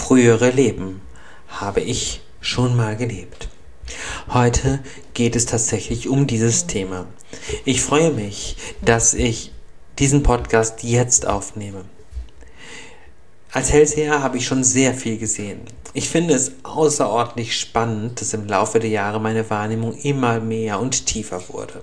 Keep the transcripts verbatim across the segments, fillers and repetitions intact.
Frühere Leben. Habe ich schon mal gelebt? Heute geht es tatsächlich um dieses Thema. Ich freue mich, dass ich diesen Podcast jetzt aufnehme. Als Hellseher habe ich schon sehr viel gesehen. Ich finde es außerordentlich spannend, dass im Laufe der Jahre meine Wahrnehmung immer mehr und tiefer wurde.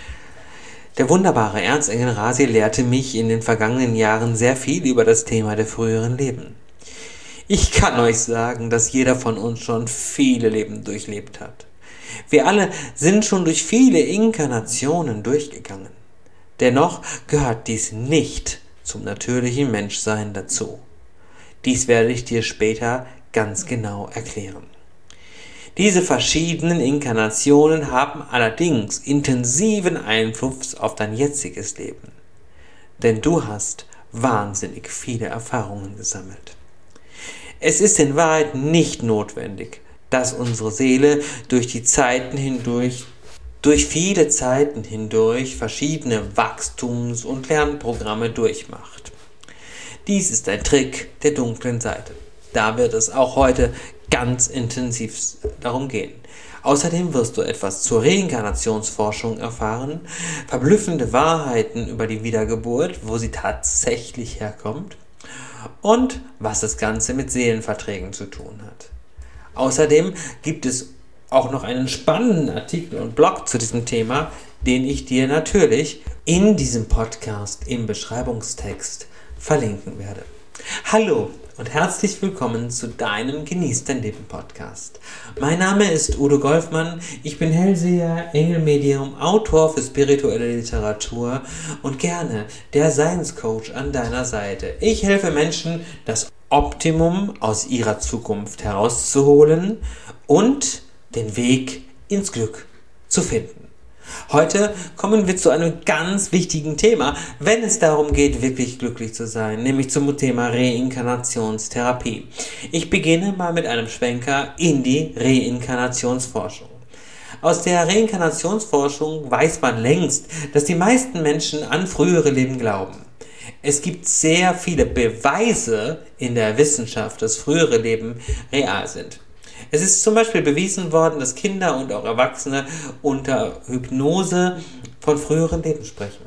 Der wunderbare Ernst Engelrasi lehrte mich in den vergangenen Jahren sehr viel über das Thema der früheren Leben. Ich kann euch sagen, dass jeder von uns schon viele Leben durchlebt hat. Wir alle sind schon durch viele Inkarnationen durchgegangen. Dennoch gehört dies nicht zum natürlichen Menschsein dazu. Dies werde ich dir später ganz genau erklären. Diese verschiedenen Inkarnationen haben allerdings intensiven Einfluss auf dein jetziges Leben. Denn du hast wahnsinnig viele Erfahrungen gesammelt. Es ist in Wahrheit nicht notwendig, dass unsere Seele durch die Zeiten hindurch, durch viele Zeiten hindurch verschiedene Wachstums- und Lernprogramme durchmacht. Dies ist ein Trick der dunklen Seite. Da wird es auch heute ganz intensiv darum gehen. Außerdem wirst du etwas zur Reinkarnationsforschung erfahren, verblüffende Wahrheiten über die Wiedergeburt, wo sie tatsächlich herkommt und was das Ganze mit Seelenverträgen zu tun hat. Außerdem gibt es auch noch einen spannenden Artikel und Blog zu diesem Thema, den ich dir natürlich in diesem Podcast im Beschreibungstext verlinken werde. Hallo und herzlich willkommen zu deinem Genieß dein Leben Podcast. Mein Name ist Udo Golfmann, ich bin Hellseher, Engelmedium, Autor für spirituelle Literatur und gerne der Seinscoach an deiner Seite. Ich helfe Menschen, das Optimum aus ihrer Zukunft herauszuholen und den Weg ins Glück zu finden. Heute kommen wir zu einem ganz wichtigen Thema, wenn es darum geht, wirklich glücklich zu sein, nämlich zum Thema Reinkarnationstherapie. Ich beginne mal mit einem Schwenker in die Reinkarnationsforschung. Aus der Reinkarnationsforschung weiß man längst, dass die meisten Menschen an frühere Leben glauben. Es gibt sehr viele Beweise in der Wissenschaft, dass frühere Leben real sind. Es ist zum Beispiel bewiesen worden, dass Kinder und auch Erwachsene unter Hypnose von früheren Leben sprechen.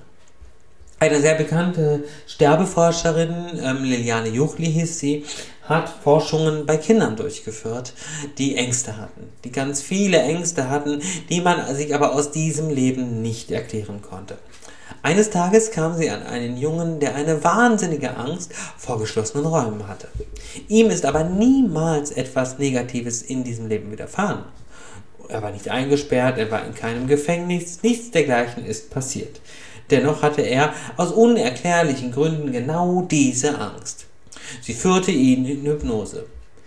Eine sehr bekannte Sterbeforscherin, ähm, Liliane Juchli hieß sie, hat Forschungen bei Kindern durchgeführt, die Ängste hatten, die ganz viele Ängste hatten, die man sich aber aus diesem Leben nicht erklären konnte. Eines Tages kam sie an einen Jungen, der eine wahnsinnige Angst vor geschlossenen Räumen hatte. Ihm ist aber niemals etwas Negatives in diesem Leben widerfahren. Er war nicht eingesperrt, er war in keinem Gefängnis, nichts dergleichen ist passiert. Dennoch hatte er aus unerklärlichen Gründen genau diese Angst. Sie führte ihn in Hypnose.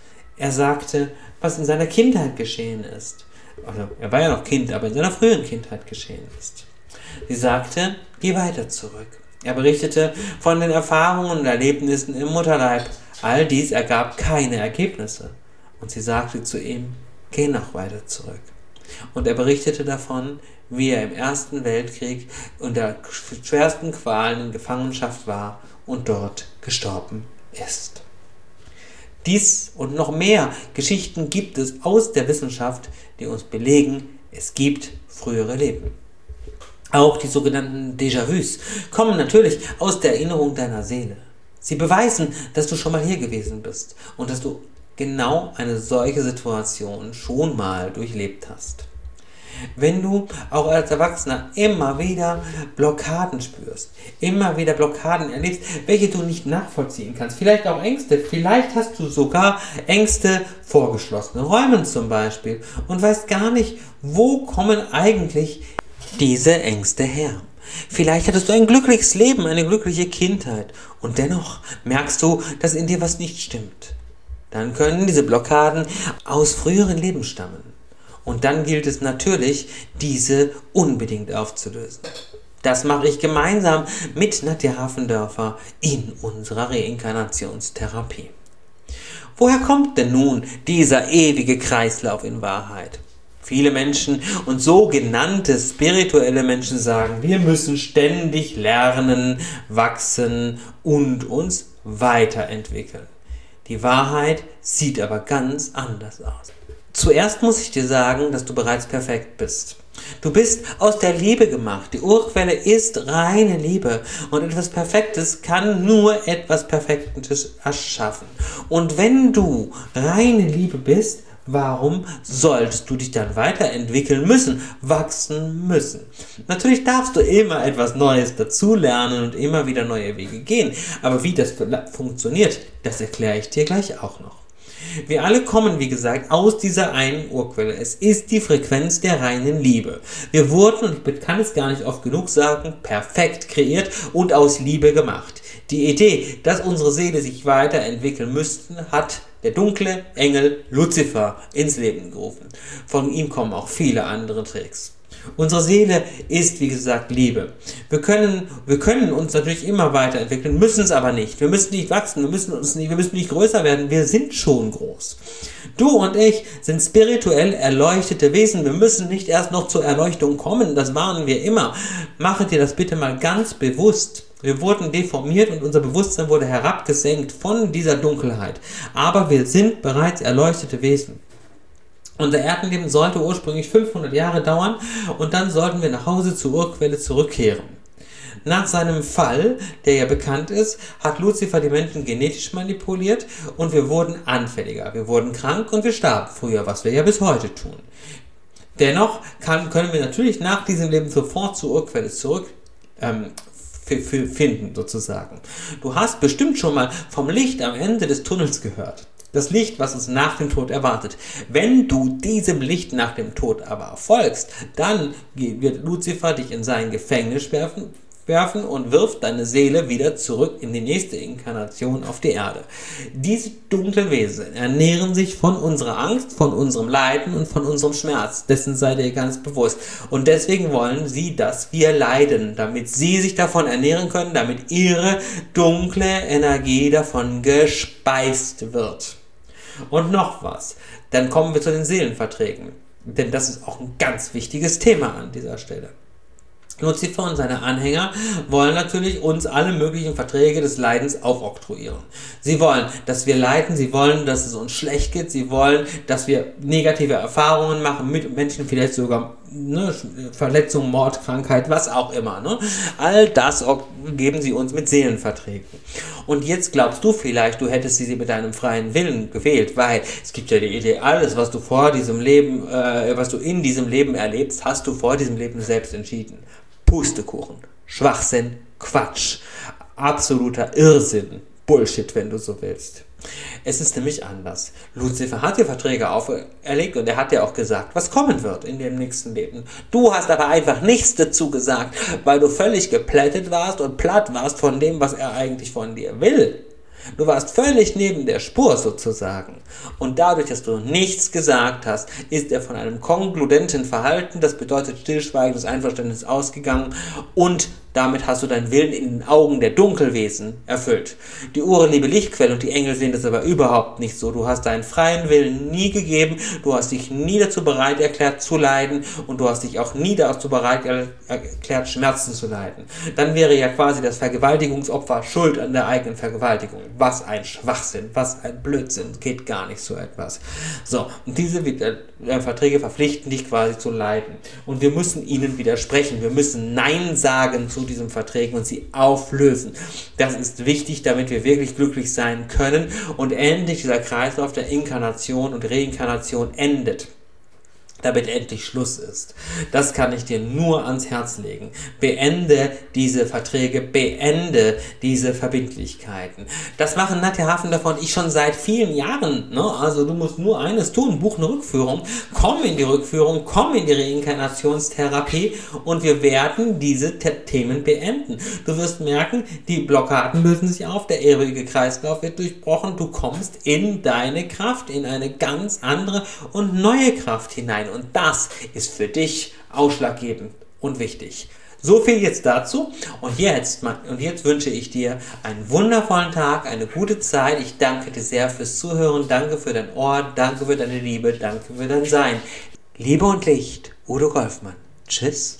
Er sagte, was in seiner Kindheit geschehen ist. Also, er war ja noch Kind, aber in seiner frühen Kindheit geschehen ist. Sie sagte, geh weiter zurück. Er berichtete von den Erfahrungen und Erlebnissen im Mutterleib. All dies ergab keine Ergebnisse. Und sie sagte zu ihm, geh noch weiter zurück. Und er berichtete davon, wie er im Ersten Weltkrieg unter schwersten Qualen in Gefangenschaft war und dort gestorben ist. Dies und noch mehr Geschichten gibt es aus der Wissenschaft, die uns belegen, es gibt frühere Leben. Auch die sogenannten Déjà-vus kommen natürlich aus der Erinnerung deiner Seele. Sie beweisen, dass du schon mal hier gewesen bist und dass du genau eine solche Situation schon mal durchlebt hast. Wenn du auch als Erwachsener immer wieder Blockaden spürst, immer wieder Blockaden erlebst, welche du nicht nachvollziehen kannst, vielleicht auch Ängste, vielleicht hast du sogar Ängste vor geschlossenen Räumen zum Beispiel und weißt gar nicht, wo kommen eigentlich diese Ängste her. Vielleicht hattest du ein glückliches Leben, eine glückliche Kindheit und dennoch merkst du, dass in dir was nicht stimmt. Dann können diese Blockaden aus früheren Leben stammen. Und dann gilt es natürlich, diese unbedingt aufzulösen. Das mache ich gemeinsam mit Nadja Hafendörfer in unserer Reinkarnationstherapie. Woher kommt denn nun dieser ewige Kreislauf in Wahrheit? Viele Menschen und sogenannte spirituelle Menschen sagen, wir müssen ständig lernen, wachsen und uns weiterentwickeln. Die Wahrheit sieht aber ganz anders aus. Zuerst muss ich dir sagen, dass du bereits perfekt bist. Du bist aus der Liebe gemacht. Die Urquelle ist reine Liebe. Und etwas Perfektes kann nur etwas Perfektes erschaffen. Und wenn du reine Liebe bist, warum solltest du dich dann weiterentwickeln müssen, wachsen müssen? Natürlich darfst du immer etwas Neues dazulernen und immer wieder neue Wege gehen. Aber wie das funktioniert, das erkläre ich dir gleich auch noch. Wir alle kommen, wie gesagt, aus dieser einen Urquelle. Es ist die Frequenz der reinen Liebe. Wir wurden, und ich kann es gar nicht oft genug sagen, perfekt kreiert und aus Liebe gemacht. Die Idee, dass unsere Seele sich weiterentwickeln müsste, hat der dunkle Engel Luzifer ins Leben gerufen. Von ihm kommen auch viele andere Tricks. Unsere Seele ist, wie gesagt, Liebe. Wir können, wir können uns natürlich immer weiterentwickeln, müssen es aber nicht. Wir müssen nicht wachsen, wir müssen, uns nicht, wir müssen nicht größer werden, wir sind schon groß. Du und ich sind spirituell erleuchtete Wesen. Wir müssen nicht erst noch zur Erleuchtung kommen, das warnen wir immer. Mache dir das bitte mal ganz bewusst. Wir wurden deformiert und unser Bewusstsein wurde herabgesenkt von dieser Dunkelheit. Aber wir sind bereits erleuchtete Wesen. Unser Erdenleben sollte ursprünglich fünfhundert Jahre dauern und dann sollten wir nach Hause zur Urquelle zurückkehren. Nach seinem Fall, der ja bekannt ist, hat Luzifer die Menschen genetisch manipuliert und wir wurden anfälliger. Wir wurden krank und wir starben früher, was wir ja bis heute tun. Dennoch kann, können wir natürlich nach diesem Leben sofort zur Urquelle zurück ähm, finden, sozusagen. Du hast bestimmt schon mal vom Licht am Ende des Tunnels gehört. Das Licht, was uns nach dem Tod erwartet. Wenn du diesem Licht nach dem Tod aber folgst, dann wird Luzifer dich in sein Gefängnis werfen, werfen und wirft deine Seele wieder zurück in die nächste Inkarnation auf die Erde. Diese dunklen Wesen ernähren sich von unserer Angst, von unserem Leiden und von unserem Schmerz. Dessen seid ihr ganz bewusst. Und deswegen wollen sie, dass wir leiden, damit sie sich davon ernähren können, damit ihre dunkle Energie davon gespeist wird. Und noch was, dann kommen wir zu den Seelenverträgen, denn das ist auch ein ganz wichtiges Thema an dieser Stelle. Luzifer und seine Anhänger wollen natürlich uns alle möglichen Verträge des Leidens aufoktroyieren. Sie wollen, dass wir leiden, sie wollen, dass es uns schlecht geht, sie wollen, dass wir negative Erfahrungen machen mit Menschen, vielleicht sogar ne, Verletzung, Mord, Krankheit, was auch immer. Ne? All das geben sie uns mit Seelenverträgen. Und jetzt glaubst du vielleicht, du hättest sie mit deinem freien Willen gewählt, weil es gibt ja die Idee, alles, was du vor diesem Leben, äh, was du in diesem Leben erlebst, hast du vor diesem Leben selbst entschieden. Pustekuchen, Schwachsinn, Quatsch, absoluter Irrsinn, Bullshit, wenn du so willst. Es ist nämlich anders. Luzifer hat dir Verträge auferlegt und er hat dir auch gesagt, was kommen wird in dem nächsten Leben. Du hast aber einfach nichts dazu gesagt, weil du völlig geplättet warst und platt warst von dem, was er eigentlich von dir will. Du warst völlig neben der Spur sozusagen. Und dadurch, dass du nichts gesagt hast, ist er von einem konkludenten Verhalten, das bedeutet stillschweigendes Einverständnis, ausgegangen und damit hast du deinen Willen in den Augen der Dunkelwesen erfüllt. Die Urliebe Lichtquelle und die Engel sehen das aber überhaupt nicht so. Du hast deinen freien Willen nie gegeben, du hast dich nie dazu bereit erklärt zu leiden und du hast dich auch nie dazu bereit erklärt, Schmerzen zu leiden. Dann wäre ja quasi das Vergewaltigungsopfer schuld an der eigenen Vergewaltigung. Was ein Schwachsinn, was ein Blödsinn, geht gar nicht so etwas. So, und diese äh, Verträge verpflichten dich quasi zu leiden. Und wir müssen ihnen widersprechen, wir müssen Nein sagen zu diesen Verträgen und sie auflösen. Das ist wichtig, damit wir wirklich glücklich sein können und endlich dieser Kreislauf der Inkarnation und Reinkarnation endet. Damit endlich Schluss ist. Das kann ich dir nur ans Herz legen. Beende diese Verträge, beende diese Verbindlichkeiten. Das machen Nadja Hafendorfer und ich schon seit vielen Jahren. Ne? Also du musst nur eines tun, buch eine Rückführung, komm in die Rückführung, komm in die Reinkarnationstherapie und wir werden diese T- Themen beenden. Du wirst merken, die Blockaden lösen sich auf, der ewige Kreislauf wird durchbrochen, du kommst in deine Kraft, in eine ganz andere und neue Kraft hinein. Und das ist für dich ausschlaggebend und wichtig. So viel jetzt dazu. Und jetzt, und jetzt wünsche ich dir einen wundervollen Tag, eine gute Zeit. Ich danke dir sehr fürs Zuhören. Danke für dein Ohr. Danke für deine Liebe. Danke für dein Sein. Liebe und Licht. Udo Golfmann. Tschüss.